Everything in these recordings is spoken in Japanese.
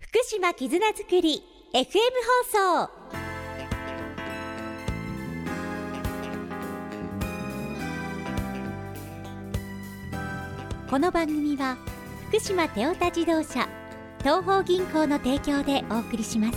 福島絆づくり FM 放送。この番組は福島テオタ自動車東邦銀行の提供でお送りします。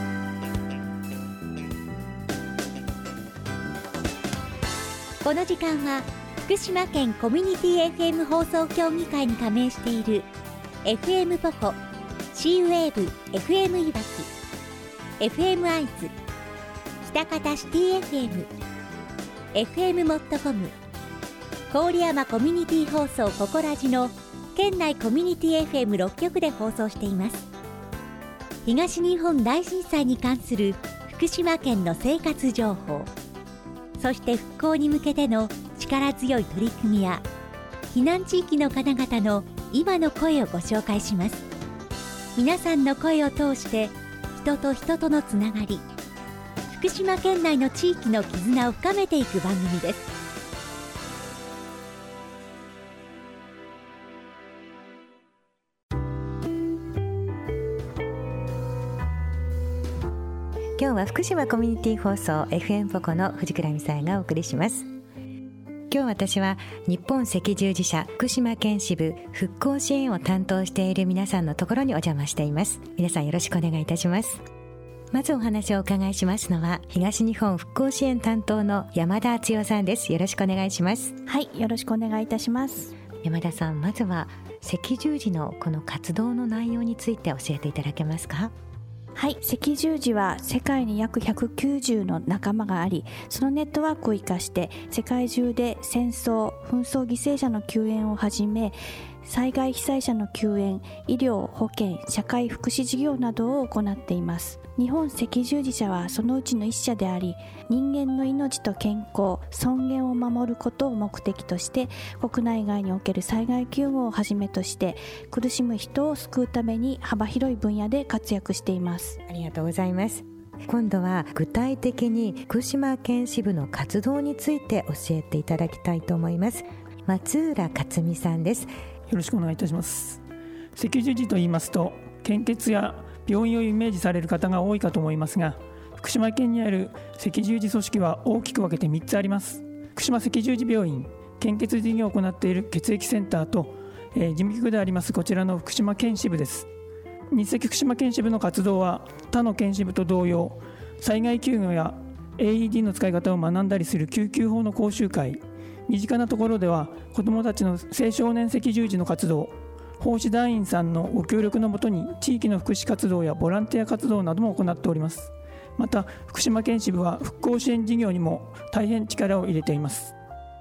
この時間は福島県コミュニティ FM 放送協議会に加盟している FM ポコ、C ウェーブ FM いわき、FM アイズ、北方シティ FM、FM モットコム、郡山コミュニティ放送ココラジの県内コミュニティ FM6 局で放送しています。東日本大震災に関する福島県の生活情報、そして復興に向けての力強い取り組みや避難地域の方々の今の声をご紹介します。皆さんの声を通して人と人とのつながり、福島県内の地域の絆を深めていく番組です。 今日は福島コミュニティ放送 FM ポコの藤倉美沙がお送りします。今日私は日本赤十字社福島県支部復興支援を担当している皆さんのところにお邪魔しています。皆さんよろしくお願いいたします。まずお話をお伺いしますのは東日本復興支援担当の山田敦代さんです。よろしくお願いします。 はい、よろしくお願いいたします。 山田さん、まずは赤十字のこの活動の内容について教えていただけますか？ はい、赤十字は世界に約190の仲間があり、そのネットワークを生かして世界中で戦争、紛争犠牲者の救援をはじめ、災害被災者の救援、医療、保健、社会福祉事業などを行っています。日本赤十字社はそのうちの一社であり、人間の命と健康、尊厳を守ることを目的として、国内外における災害救護をはじめとして苦しむ人を救うために幅広い分野で活躍しています。 ありがとうございます。今度は具体的に福島県支部の活動について教えていただきたいと思います。松浦克美さんです。 よろしくお願いいたします。赤十字と言いますと、献血や病院をイメージされる方が多いかと思いますが、福島県にある赤十字組織は大きく分けて3つあります。福島赤十字病院、献血事業を行っている血液センターと、事務局でありますこちらの福島県支部です。日赤福島県支部の活動は他の県支部と同様、災害救護や AED の使い方を学んだりする救急法の講習会、身近なところでは子どもたちの青少年赤十字の活動、奉仕団員さんのご協力のもとに地域の福祉活動やボランティア活動なども行っております。また福島県支部は復興支援事業にも大変力を入れています。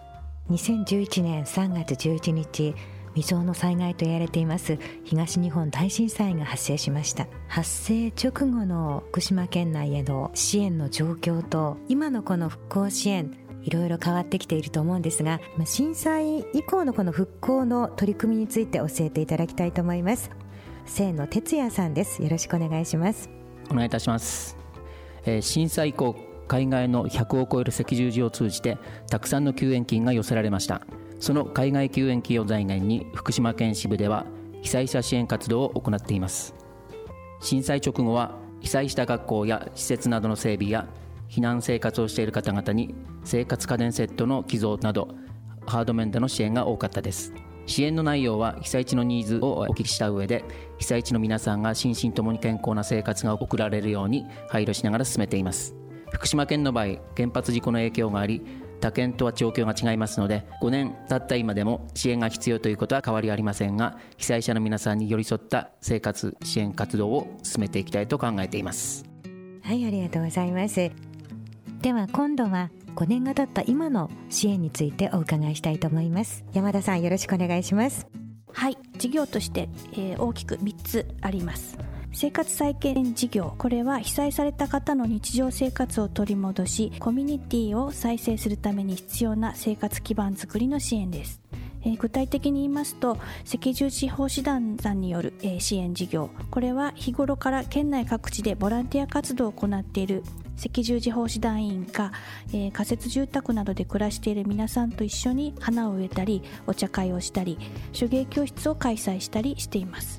2011年3月11日、未曾有の災害と言われています東日本大震災が発生しました。発生直後の福島県内への支援の状況と今のこの復興支援、いろいろ変わってきていると思うんですが、震災以降のこの復興の取り組みについて教えていただきたいと思います。清野哲也さんです。よろしくお願いします。 お願いいたします。震災以降、海外の100を超える赤十字を通じてたくさんの救援金が寄せられました。その海外救援金を財源に福島県支部では被災者支援活動を行っています。震災直後は被災した学校や施設などの整備や避難生活をしている方々に生活家電セットの寄贈などハード面での支援が多かったです。支援の内容は被災地のニーズをお聞きした上で、被災地の皆さんが心身ともに健康な生活が送られるように配慮しながら進めています。福島県の場合、原発事故の影響があり、他県とは状況が違いますので、5年経った今でも支援が必要ということは変わりありませんが、被災者の皆さんに寄り添った生活支援活動を進めていきたいと考えています。 はい、ありがとうございます。では今度は5年が経った今の支援についてお伺いしたいと思います。山田さん、よろしくお願いします。 はい、事業として、大きく3つあります。生活再建事業、これは被災された方の日常生活を取り戻し、コミュニティを再生するために必要な生活基盤づくりの支援です。具体的に言いますと、赤十字奉仕団さんによる、支援事業、これは日頃から県内各地でボランティア活動を行っている赤十字奉仕団員が、仮設住宅などで暮らしている皆さんと一緒に花を植えたり、お茶会をしたり、手芸教室を開催したりしています。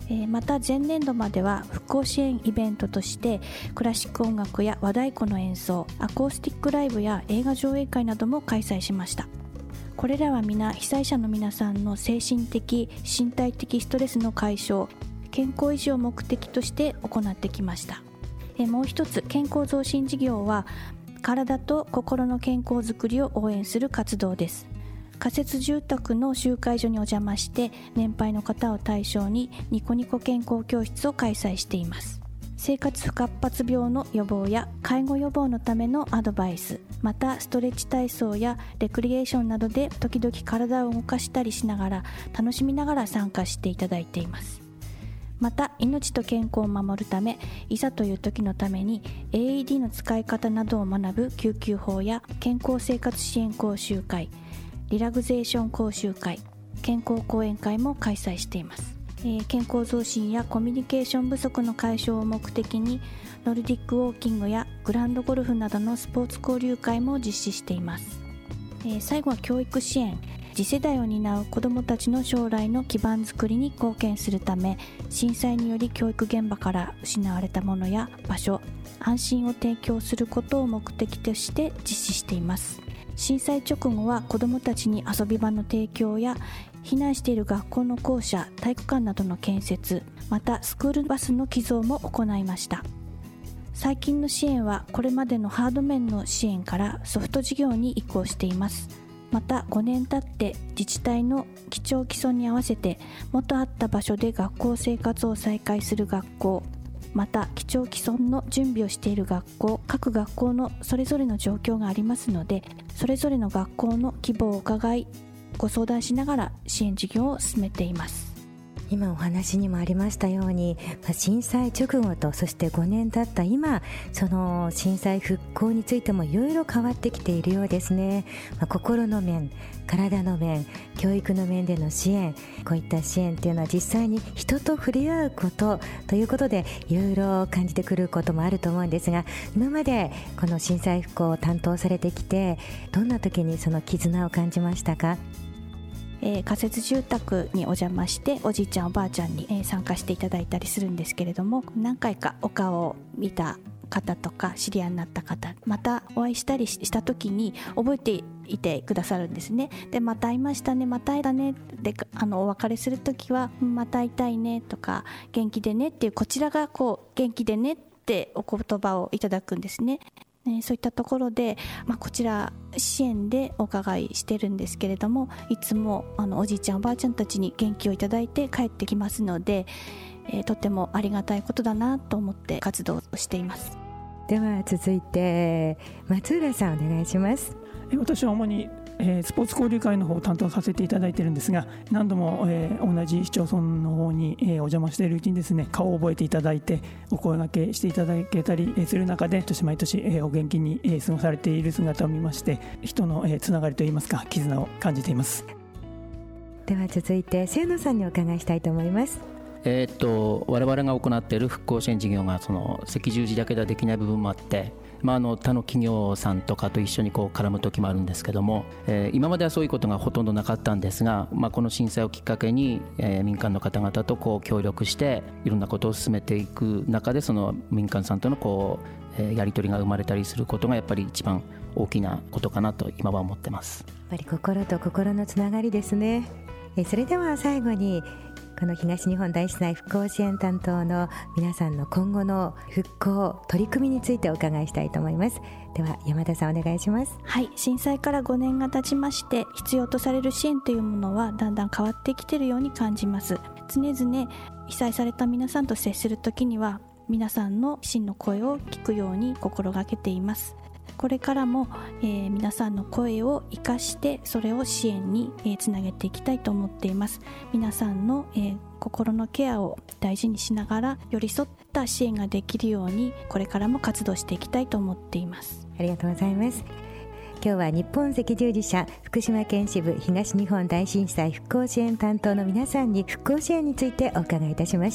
また前年度までは復興支援イベントとしてクラシック音楽や和太鼓の演奏、アコースティックライブや映画上映会なども開催しました。これらは皆被災者の皆さんの精神的・身体的ストレスの解消、健康維持を目的として行ってきました。もう一つ、健康増進事業は体と心の健康づくりを応援する活動です。仮設住宅の集会所にお邪魔して年配の方を対象にニコニコ健康教室を開催しています。生活不活発病の予防や介護予防のためのアドバイス、またストレッチ体操やレクリエーションなどで時々体を動かしたりしながら楽しみながら参加していただいています。また命と健康を守るため、いざという時のために AED の使い方などを学ぶ救急法や健康生活支援講習会、リラグゼーション講習会、健康講演会も開催しています。健康増進やコミュニケーション不足の解消を目的にノルディックウォーキングやグランドゴルフなどのスポーツ交流会も実施しています。最後は教育支援。次世代を担う子どもたちの将来の基盤づくりに貢献するため、震災により教育現場から失われたものや場所、安心を提供することを目的として実施しています。震災直後は子どもたちに遊び場の提供や避難している学校の校舎、体育館などの建設、またスクールバスの寄贈も行いました。最近の支援はこれまでのハード面の支援からソフト事業に移行しています。また5年経って自治体の基調基礎に合わせて元あった場所で学校生活を再開する学校、また基調基礎の準備をしている学校、各学校のそれぞれの状況がありますので、それぞれの学校の規模を伺いご相談しながら支援事業を進めています。 今お話にもありましたように、震災直後とそして5年経った今、その震災復興についてもいろいろ変わってきているようですね。心の面、体の面、教育の面での支援、こういった支援っていうのは実際に人と触れ合うことということでいろいろ感じてくることもあると思うんですが、今までこの震災復興を担当されてきて、どんな時にその絆を感じましたか？ 仮設住宅にお邪魔しておじいちゃんおばあちゃんに、参加していただいたりするんですけれども、何回かお顔を見た方とか知り合いになった方、またお会いしたりした時に覚えていてくださるんですね。で、また会いましたね、また会えたねで、お別れする時はまた会いたいねとか元気でねっていう、こちらが元気でねってお言葉をいただくんですね。そういったところで、こちら支援でお伺いしてるんですけれども、いつもおじいちゃんおばあちゃんたちに元気をいただいて帰ってきますので、とてもありがたいことだなと思って活動をしています。 では続いて松浦さんお願いします。 私は主にスポーツ交流会の方を担当させていただいているんですが、何度も同じ市町村の方にお邪魔しているうちにですね、顔を覚えていただいてお声掛けしていただけたりする中で、毎年お元気に過ごされている姿を見まして、人のつながりといいますか、絆を感じています。 では続いて清野さんにお伺いしたいと思います。 我々が行っている復興支援事業がその赤十字だけではできない部分もあって、他の企業さんとかと一緒に絡む時もあるんですけども、今まではそういうことがほとんどなかったんですが、この震災をきっかけに、民間の方々と協力していろんなことを進めていく中で、その民間さんとのやり取りが生まれたりすることがやっぱり一番大きなことかなと今は思ってます。 やっぱり心と心のつながりですね。それでは最後にこの東日本大震災復興支援担当の皆さんの今後の復興取り組みについてお伺いしたいと思います。では山田さんお願いします。 はい、震災から5年が経ちまして、必要とされる支援というものはだんだん変わってきているように感じます。常々被災された皆さんと接するときには、皆さんの真の声を聞くように心がけています。これからも、皆さんの声を生かしてそれを支援に、つなげていきたいと思っています。皆さんの、心のケアを大事にしながら寄り添った支援ができるように、これからも活動していきたいと思っています。 ありがとうございます。今日は日本赤十字社福島県支部東日本大震災復興支援担当の皆さんに復興支援についてお伺いいたしました。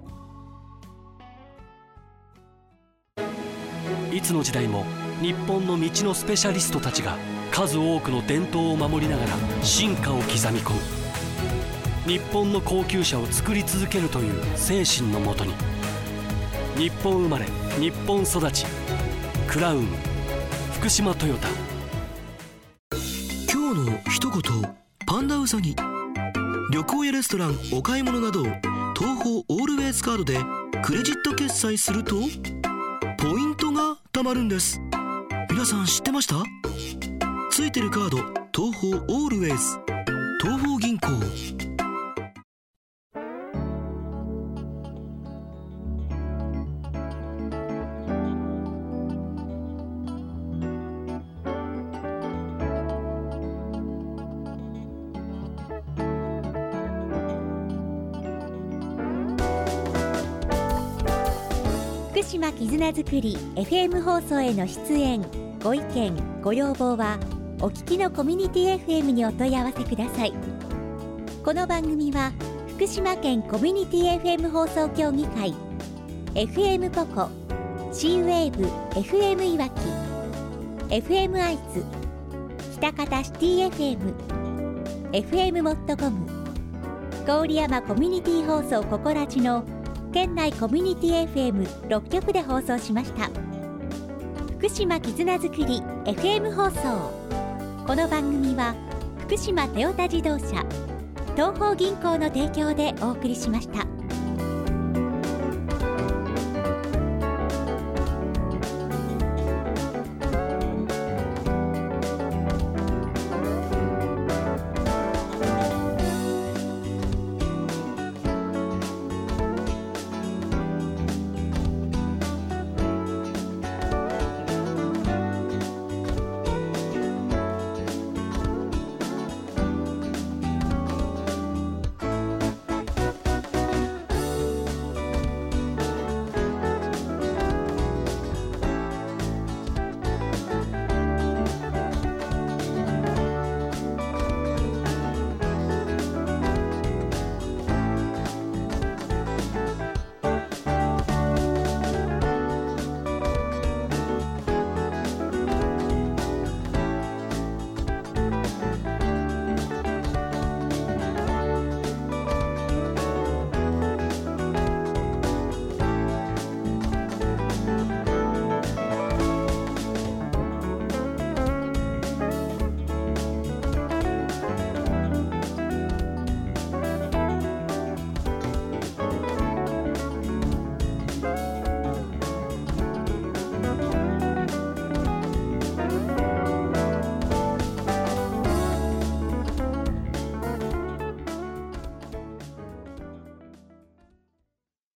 いつの時代も日本の道のスペシャリストたちが数多くの伝統を守りながら進化を刻み込む。 日本の高級車を作り続けるという精神のもとに、日本生まれ日本育ち、クラウン福島トヨタ。 今日の一言パンダウサギ。旅行やレストラン、お買い物など東宝オールウェイズカードでクレジット決済するとポイントが貯まるんです。皆さん知ってました？ついてるカード東宝オールウェイズ、東宝銀行。 福島絆づくり FM 放送への出演、ご意見ご要望はお聞きのコミュニティ FM にお問い合わせください。この番組は福島県コミュニティ FM 放送協議会、 FM ポコ、 C ウェーブ FM いわき、 FM アイズ、北方シティ FM、 FM モットコム、郡山コミュニティ放送ココラジの県内コミュニティ FM6 局で放送しました。福島絆づくり FM 放送。この番組は福島トヨタ自動車、東宝銀行の提供でお送りしました。